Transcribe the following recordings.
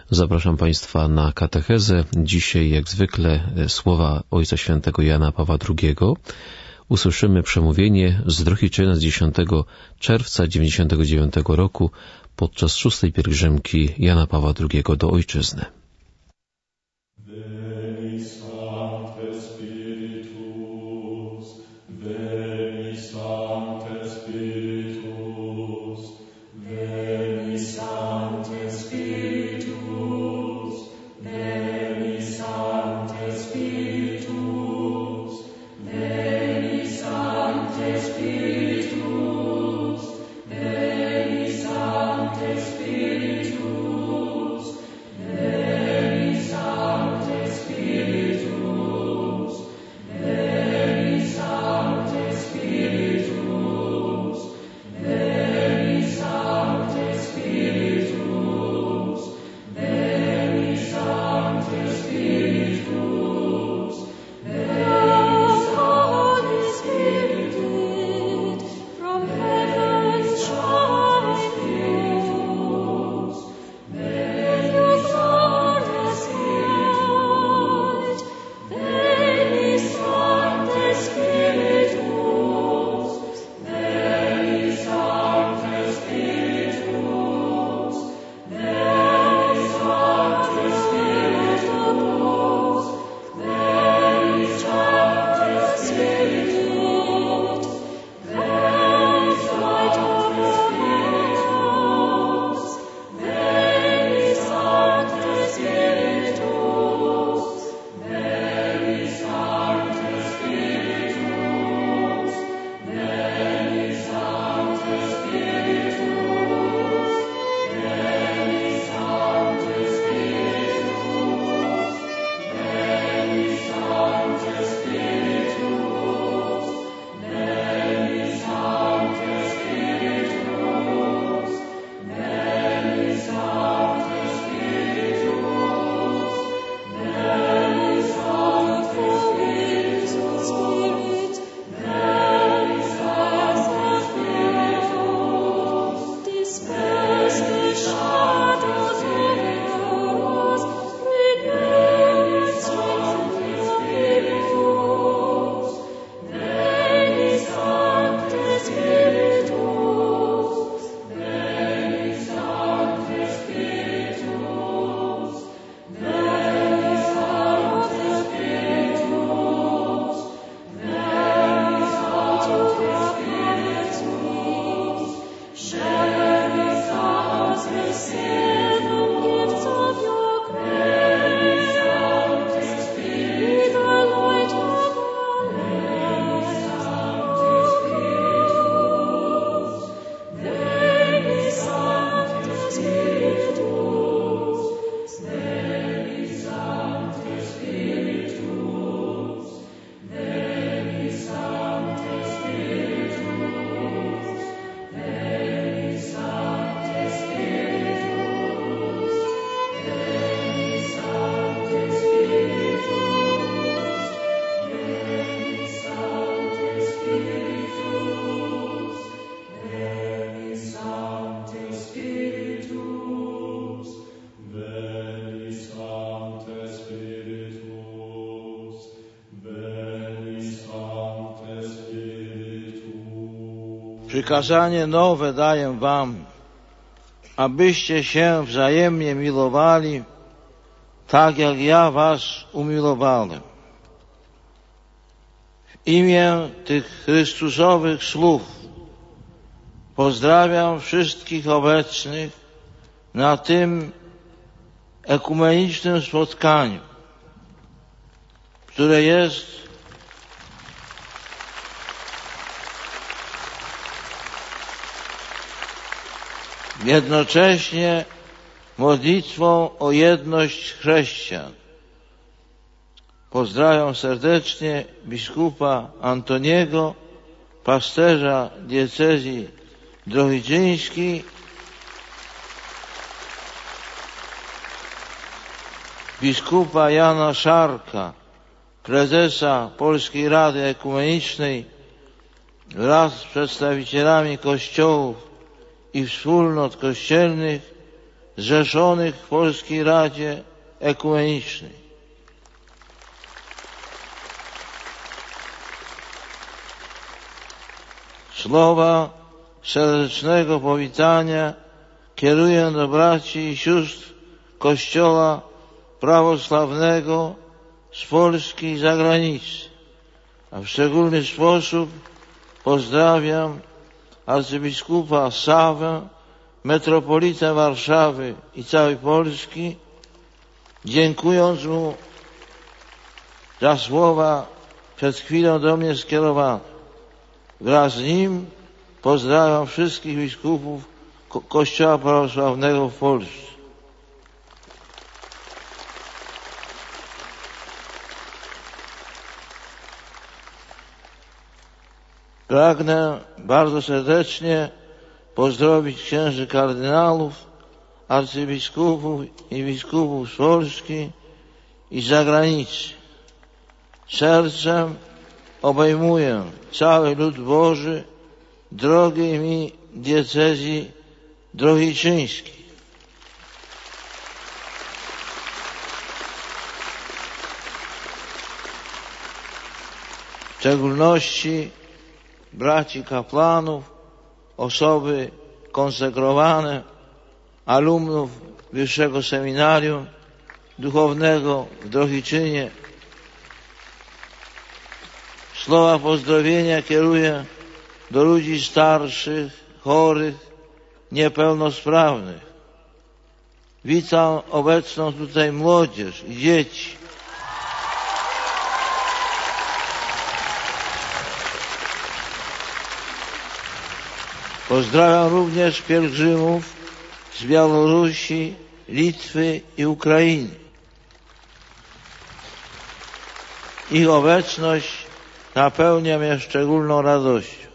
Zapraszam Państwa na katechezę. Dzisiaj, jak zwykle, słowa Ojca Świętego Jana Pawła II. Usłyszymy przemówienie z Drohiczyna z 10 czerwca 1999 roku podczas 6. pielgrzymki Jana Pawła II do Ojczyzny. Przykazanie nowe daję wam, abyście się wzajemnie milowali, tak jak ja was umiłowałem. W imię tych Chrystusowych słów pozdrawiam wszystkich obecnych na tym ekumenicznym spotkaniu, które jest jednocześnie modlitwą o jedność chrześcijan. Pozdrawiam serdecznie biskupa Antoniego, pasterza diecezji drohiczyńskiej, biskupa Jana Szarka, prezesa Polskiej Rady Ekumenicznej wraz z przedstawicielami kościołów i wspólnot kościelnych zrzeszonych w Polskiej Radzie Ekumenicznej. Słowa serdecznego powitania kieruję do braci i sióstr Kościoła prawosławnego z Polski i zagranicy, a w szczególny sposób pozdrawiam arcybiskupa Sawę, metropolitę Warszawy i całej Polski, dziękując mu za słowa przed chwilą do mnie skierowane. Wraz z nim pozdrawiam wszystkich biskupów Kościoła prawosławnego w Polsce. Pragnę bardzo serdecznie pozdrowić księży kardynałów, arcybiskupów i biskupów z Polski i z zagranicy. Sercem obejmuję cały lud Boży drogiej mi diecezji drohiczyńskiej. W szczególności braci kapłanów, osoby konsekrowane, alumnów Wyższego Seminarium Duchownego w Drohiczynie. Słowa pozdrowienia kieruję do ludzi starszych, chorych, niepełnosprawnych. Witam obecną tutaj młodzież i dzieci. Pozdrawiam również pielgrzymów z Białorusi, Litwy i Ukrainy. Ich obecność napełnia mnie szczególną radością.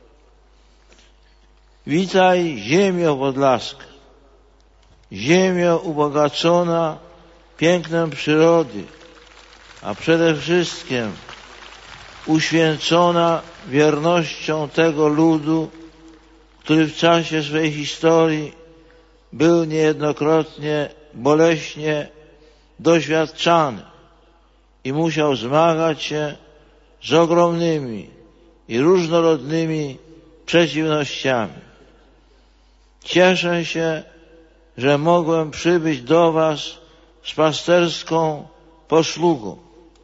Witaj, ziemio podlaska, ziemio ubogacona pięknem przyrody, a przede wszystkim uświęcona wiernością tego ludu, który w czasie swej historii był niejednokrotnie boleśnie doświadczany i musiał zmagać się z ogromnymi i różnorodnymi przeciwnościami. Cieszę się, że mogłem przybyć do Was z pasterską posługą.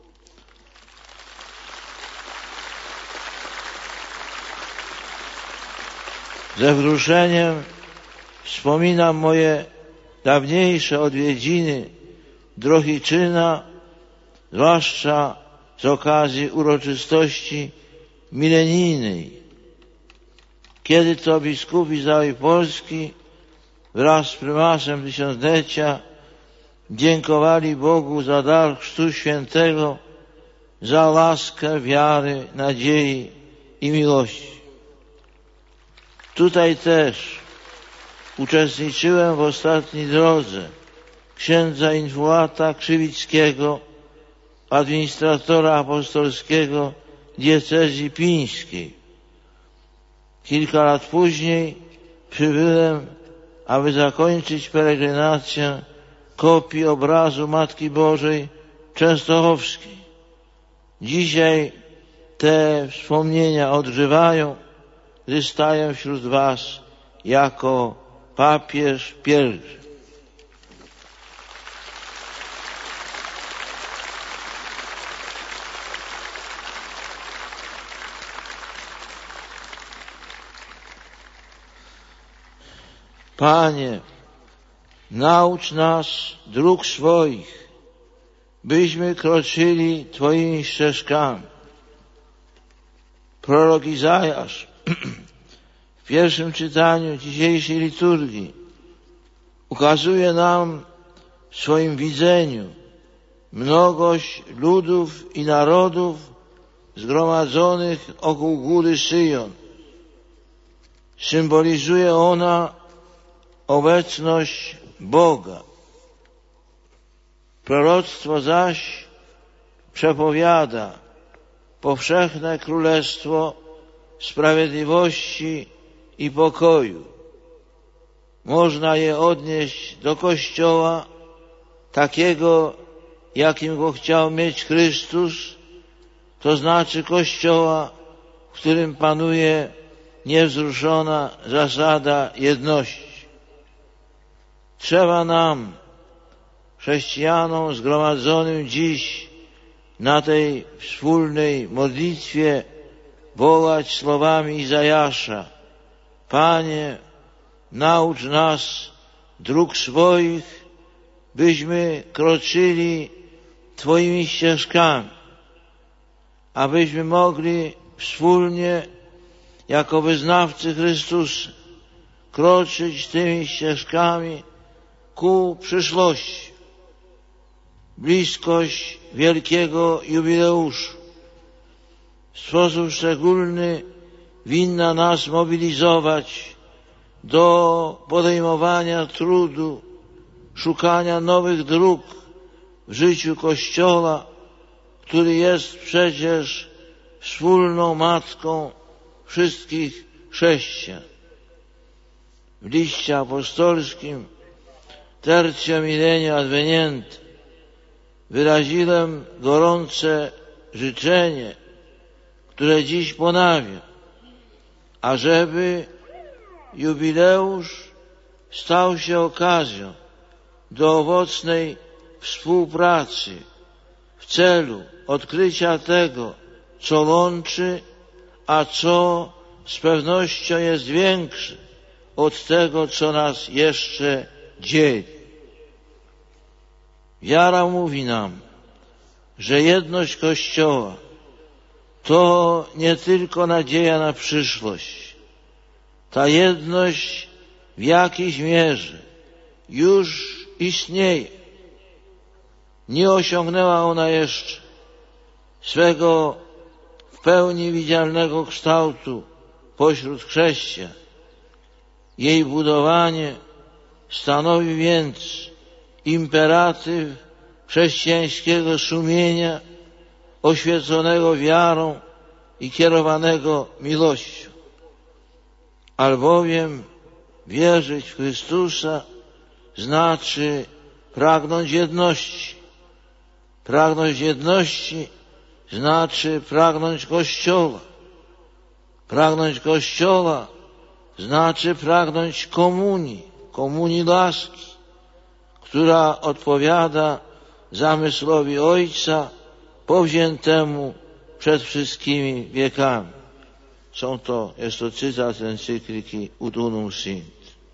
Ze wzruszeniem wspominam moje dawniejsze odwiedziny Drohiczyna, zwłaszcza z okazji uroczystości milenijnej, kiedy to biskupi z całej Polski wraz z prymasem tysiąclecia dziękowali Bogu za dar Chrztu Świętego, za laskę wiary, nadziei i miłości. Tutaj też uczestniczyłem w ostatniej drodze księdza Infuata Krzywickiego, administratora apostolskiego diecezji pińskiej. Kilka lat później przybyłem, aby zakończyć peregrinację kopii obrazu Matki Bożej Częstochowskiej. Dzisiaj te wspomnienia odżywają, gdy staję wśród Was jako papież pielgrzym. Panie, naucz nas dróg swoich, byśmy kroczyli Twoimi ścieżkami. Prorok Izajasz w pierwszym czytaniu dzisiejszej liturgii ukazuje nam w swoim widzeniu mnogość ludów i narodów zgromadzonych wokół góry Syjon. Symbolizuje ona obecność Boga. Proroctwo zaś przepowiada powszechne królestwo sprawiedliwości i pokoju. można je odnieść do Kościoła, takiego, jakim go chciał mieć Chrystus, to znaczy Kościoła, w którym panuje niewzruszona zasada jedności. Trzeba nam, chrześcijanom zgromadzonym dziś na tej wspólnej modlitwie, wołać słowami Izajasza: Panie, naucz nas dróg swoich, byśmy kroczyli Twoimi ścieżkami, abyśmy mogli wspólnie, jako wyznawcy Chrystusa, kroczyć tymi ścieżkami ku przyszłości. Bliskość wielkiego jubileuszu w sposób szczególny winna nas mobilizować do podejmowania trudu, szukania nowych dróg w życiu Kościoła, który jest przecież wspólną matką wszystkich chrześcijan. W liście apostolskim Tertio Millenium Adveniente wyraziłem gorące życzenie, które dziś ponawiam, ażeby jubileusz stał się okazją do owocnej współpracy w celu odkrycia tego, co łączy, a co z pewnością jest większe od tego, co nas jeszcze dzieli. Wiara mówi nam, że jedność Kościoła to nie tylko nadzieja na przyszłość. Ta jedność w jakiejś mierze już istnieje. Nie osiągnęła ona jeszcze swego w pełni widzialnego kształtu pośród chrześcijan. Jej budowanie stanowi więc imperatyw chrześcijańskiego sumienia, oświeconego wiarą i kierowanego miłością. Albowiem wierzyć w Chrystusa znaczy pragnąć jedności. Pragnąć jedności znaczy pragnąć Kościoła. Pragnąć Kościoła znaczy pragnąć komunii laski, która odpowiada zamysłowi Ojca powziętemu przed wszystkimi wiekami. Jest to cytat encykliki Ut Unum Sint.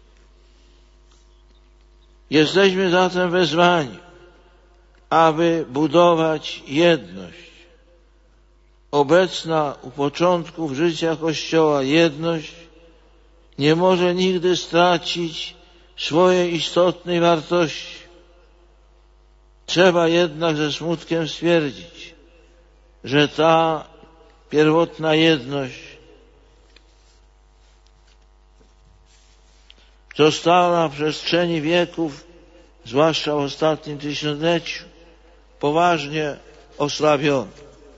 Jesteśmy zatem wezwani, aby budować jedność. Obecna u początków życia Kościoła jedność nie może nigdy stracić swojej istotnej wartości. Trzeba jednak ze smutkiem stwierdzić, że ta pierwotna jedność została na przestrzeni wieków, zwłaszcza w ostatnim tysiącleciu, poważnie osłabiona.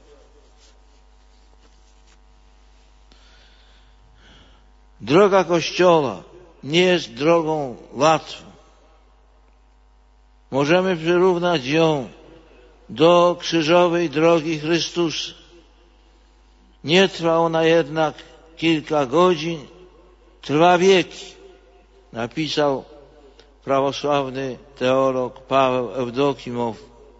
Droga Kościoła nie jest drogą łatwą. Możemy przyrównać ją do krzyżowej drogi Chrystusa. Nie trwa ona jednak kilka godzin, trwa wieki, napisał prawosławny teolog Paweł Ewdokimow.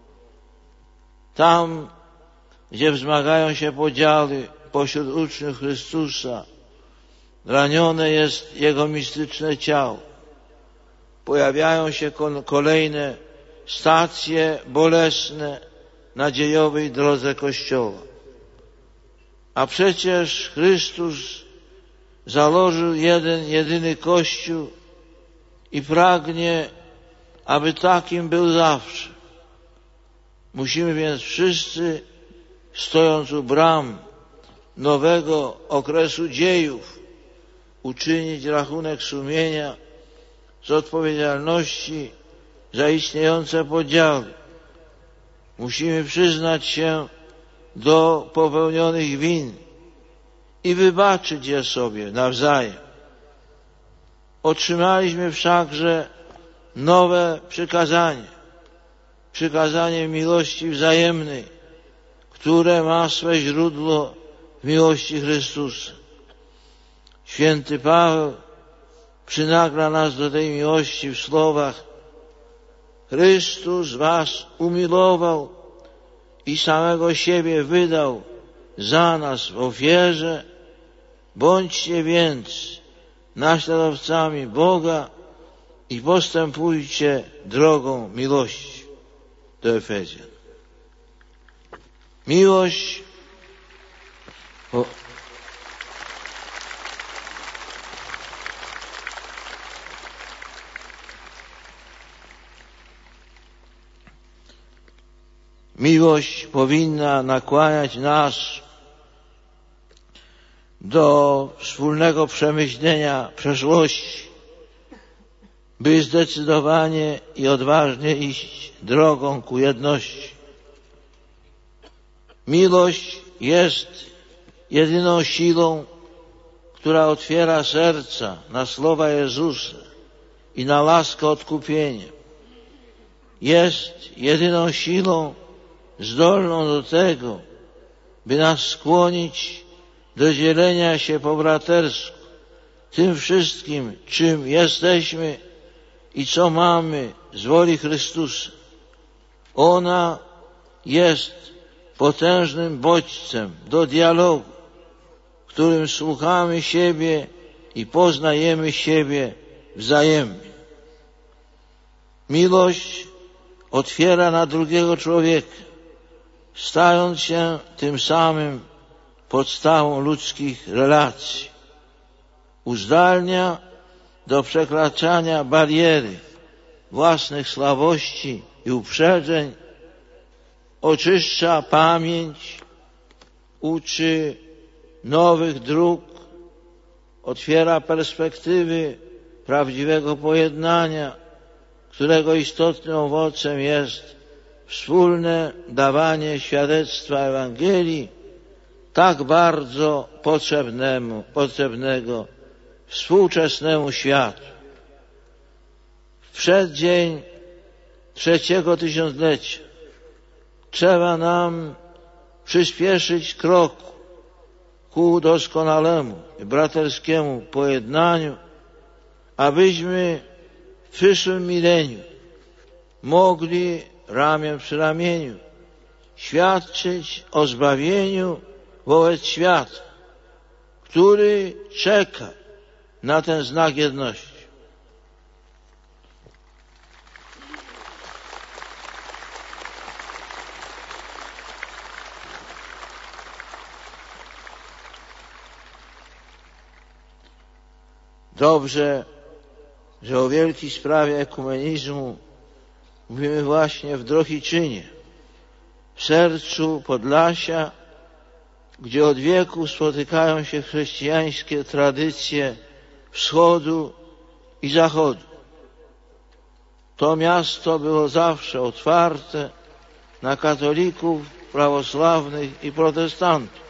Tam, gdzie wzmagają się podziały pośród uczniów Chrystusa, ranione jest Jego mistyczne ciało. Pojawiają się kolejne stacje bolesne na dziejowej drodze Kościoła. A przecież Chrystus założył jeden, jedyny Kościół i pragnie, aby takim był zawsze. Musimy więc wszyscy, stojąc u bram nowego okresu dziejów, uczynić rachunek sumienia z odpowiedzialności za istniejące podziały. Musimy przyznać się do popełnionych win i wybaczyć je sobie nawzajem. Otrzymaliśmy wszakże nowe przykazanie miłości wzajemnej, które ma swe źródło w miłości Chrystusa. Święty Paweł przynagla nas do tej miłości w słowach: Chrystus was umilował i samego siebie wydał za nas w ofierze. Bądźcie więc naśladowcami Boga i postępujcie drogą miłości. Do Efezjan. Miłość powinna nakłaniać nas do wspólnego przemyślenia przeszłości, by zdecydowanie i odważnie iść drogą ku jedności. Miłość jest jedyną siłą, która otwiera serca na słowa Jezusa i na laskę odkupienia. Jest jedyną siłą zdolną do tego, by nas skłonić do dzielenia się po bratersku tym wszystkim, czym jesteśmy i co mamy z woli Chrystusa. Ona jest potężnym bodźcem do dialogu, w którym słuchamy siebie i poznajemy siebie wzajemnie. Miłość otwiera na drugiego człowieka, stając się tym samym podstawą ludzkich relacji. Uzdalnia do przekraczania bariery własnych słabości i uprzedzeń, oczyszcza pamięć, uczy nowych dróg, otwiera perspektywy prawdziwego pojednania, którego istotnym owocem jest wspólne dawanie świadectwa Ewangelii, tak bardzo potrzebnego współczesnemu światu. W przeddzień 3. tysiąclecia trzeba nam przyspieszyć krok ku doskonalemu i braterskiemu pojednaniu, abyśmy w przyszłym milenium mogli ramię przy ramieniu świadczyć o zbawieniu wobec świata, który czeka na ten znak jedności. Dobrze, że o wielkiej sprawie ekumenizmu mówimy właśnie w Drohiczynie, w sercu Podlasia, gdzie od wieków spotykają się chrześcijańskie tradycje wschodu i zachodu. To miasto było zawsze otwarte na katolików, prawosławnych i protestantów.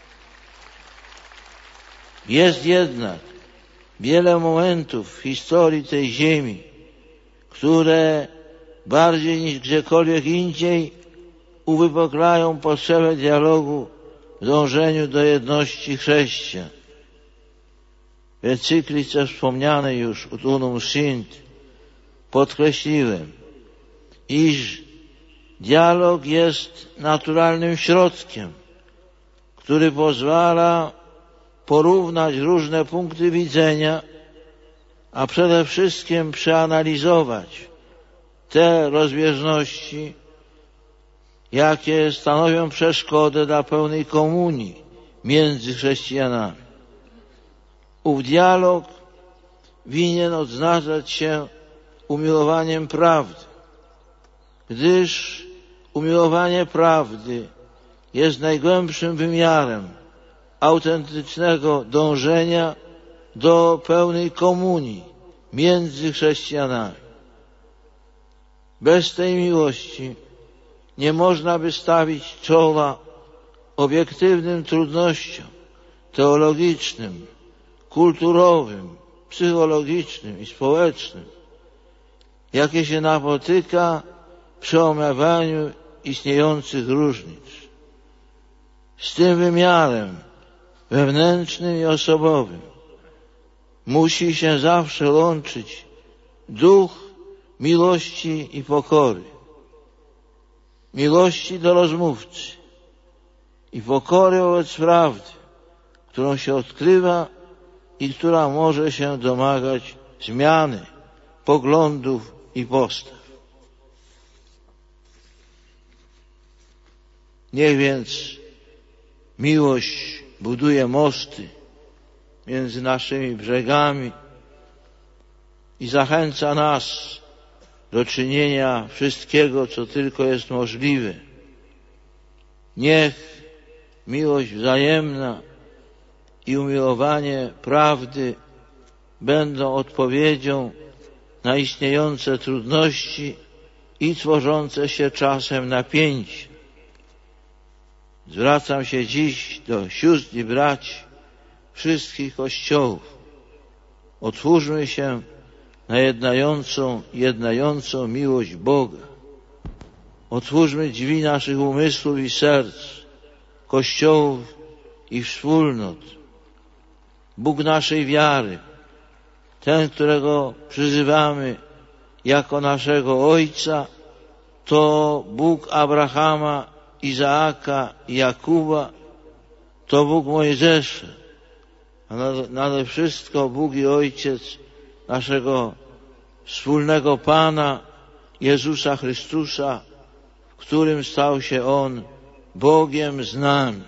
Jest jednak wiele momentów w historii tej ziemi, które bardziej niż gdziekolwiek indziej uwypuklają potrzebę dialogu w dążeniu do jedności chrześcijan. W encyklice wspomnianej już Ut Unum Sint podkreśliłem, iż dialog jest naturalnym środkiem, który pozwala porównać różne punkty widzenia, a przede wszystkim przeanalizować te rozbieżności, jakie stanowią przeszkodę dla pełnej komunii między chrześcijanami. Ów dialog winien odznaczać się umiłowaniem prawdy, gdyż umiłowanie prawdy jest najgłębszym wymiarem autentycznego dążenia do pełnej komunii między chrześcijanami. Bez tej miłości nie można by stawić czoła obiektywnym trudnościom teologicznym, kulturowym, psychologicznym i społecznym, jakie się napotyka przy omawianiu istniejących różnic. Z tym wymiarem wewnętrznym i osobowym musi się zawsze łączyć duch miłości i pokory, miłości do rozmówcy i pokory wobec prawdy, którą się odkrywa i która może się domagać zmiany poglądów i postaw. Niech więc miłość buduje mosty między naszymi brzegami i zachęca nas do czynienia wszystkiego, co tylko jest możliwe. Niech miłość wzajemna i umiłowanie prawdy będą odpowiedzią na istniejące trudności i tworzące się czasem napięcie. Zwracam się dziś do sióstr i braci wszystkich kościołów. Otwórzmy się na jednającą miłość Boga. Otwórzmy drzwi naszych umysłów i serc, kościołów i wspólnot. Bóg naszej wiary, ten, którego przyzywamy jako naszego Ojca, to Bóg Abrahama, Izaaka i Jakuba, to Bóg Mojżesza, a nade wszystko Bóg i Ojciec naszego wspólnego Pana Jezusa Chrystusa, w którym stał się On Bogiem z nami.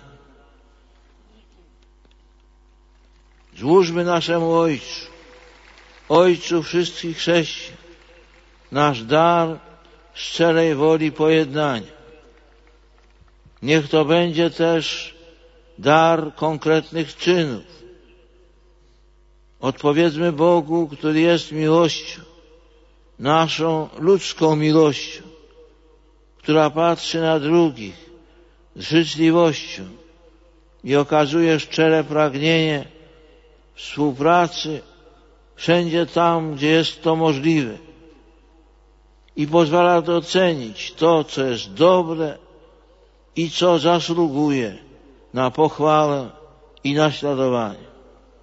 Złóżmy naszemu Ojcu, Ojcu wszystkich chrześcijan, nasz dar szczerej woli pojednania. Niech to będzie też dar konkretnych czynów. Odpowiedzmy Bogu, który jest miłością, naszą ludzką miłością, która patrzy na drugich z życzliwością i okazuje szczere pragnienie współpracy wszędzie tam, gdzie jest to możliwe i pozwala docenić to, co jest dobre i co zasługuje na pochwałę i naśladowanie.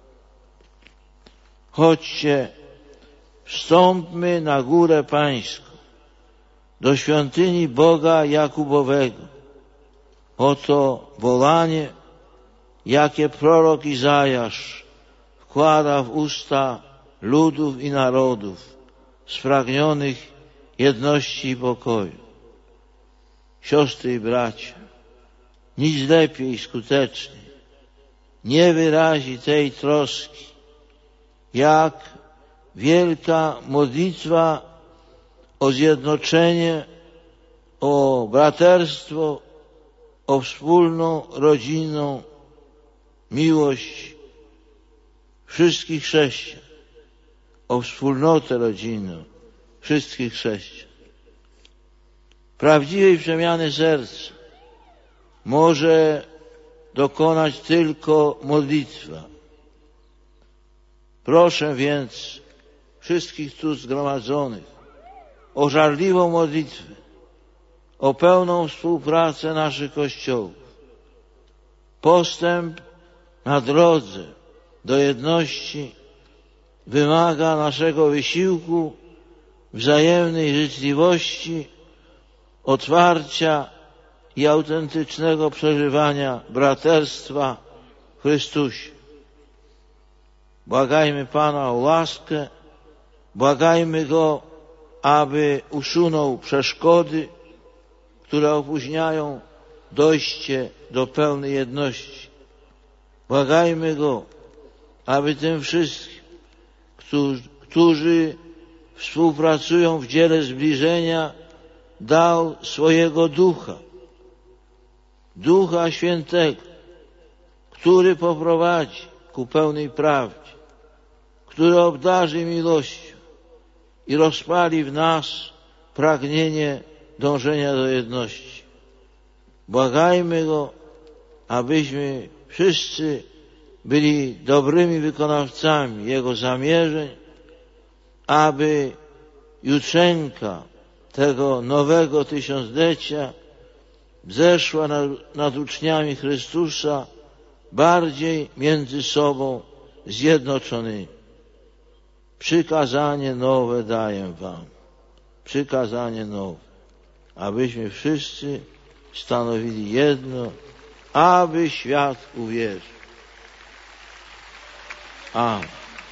Chodźcie, wstąpmy na górę Pańską, do świątyni Boga Jakubowego. Oto wołanie, jakie prorok Izajasz wkłada w usta ludów i narodów spragnionych jedności i pokoju. Siostry i bracia, nic lepiej i skuteczniej nie wyrazi tej troski, jak wielka modlitwa o zjednoczenie, o braterstwo, o wspólną rodzinną miłość wszystkich chrześcijan, o wspólnotę rodzinną wszystkich chrześcijan. Prawdziwej przemiany serca może dokonać tylko modlitwa. Proszę więc wszystkich tu zgromadzonych o żarliwą modlitwę, o pełną współpracę naszych kościołów. Postęp na drodze do jedności wymaga naszego wysiłku, wzajemnej życzliwości, otwarcia i autentycznego przeżywania braterstwa w Chrystusie. Błagajmy Pana o łaskę, błagajmy Go, aby usunął przeszkody, które opóźniają dojście do pełnej jedności. Błagajmy Go, aby tym wszystkim, którzy współpracują w dziele zbliżenia, dał swojego Ducha, Ducha Świętego, który poprowadzi ku pełnej prawdzie, który obdarzy miłością i rozpali w nas pragnienie dążenia do jedności. Błagajmy Go, abyśmy wszyscy byli dobrymi wykonawcami Jego zamierzeń, aby jutrzenka tego nowego tysiąclecia wzeszła nad uczniami Chrystusa bardziej między sobą zjednoczonymi. Przykazanie nowe daję wam. Przykazanie nowe. Abyśmy wszyscy stanowili jedno, aby świat uwierzył. Amen.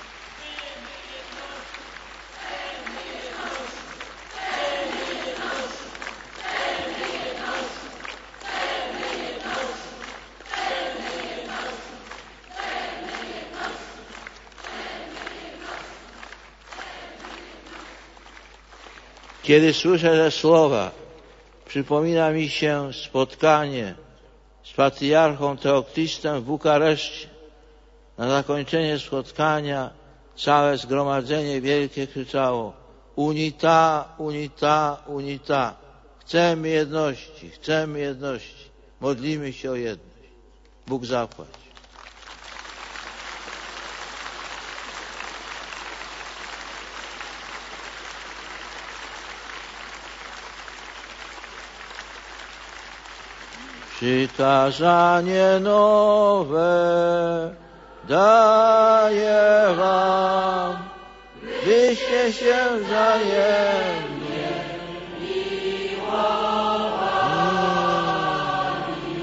Kiedy słyszę te słowa, przypomina mi się spotkanie z patriarchą Teoktystem w Bukareszcie. Na zakończenie spotkania całe zgromadzenie wielkie krzyczało: Unita, unita, unita. Chcemy jedności, chcemy jedności. Modlimy się o jedność. Bóg zapłać. Przykazanie nowe daję wam, byście się wzajemnie miłowali.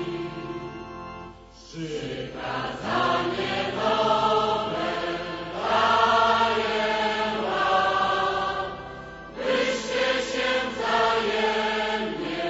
Przykazanie nowe daję wam, byście się wzajemnie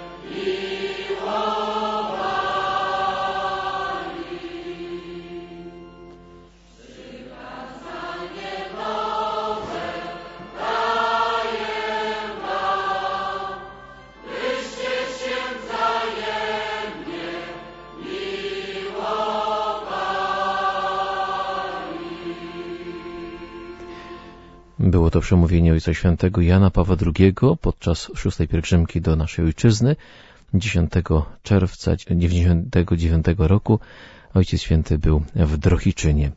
Było to przemówienie Ojca Świętego Jana Pawła II podczas 6. pielgrzymki do naszej ojczyzny 10 czerwca 1999 roku. Ojciec Święty był w Drohiczynie.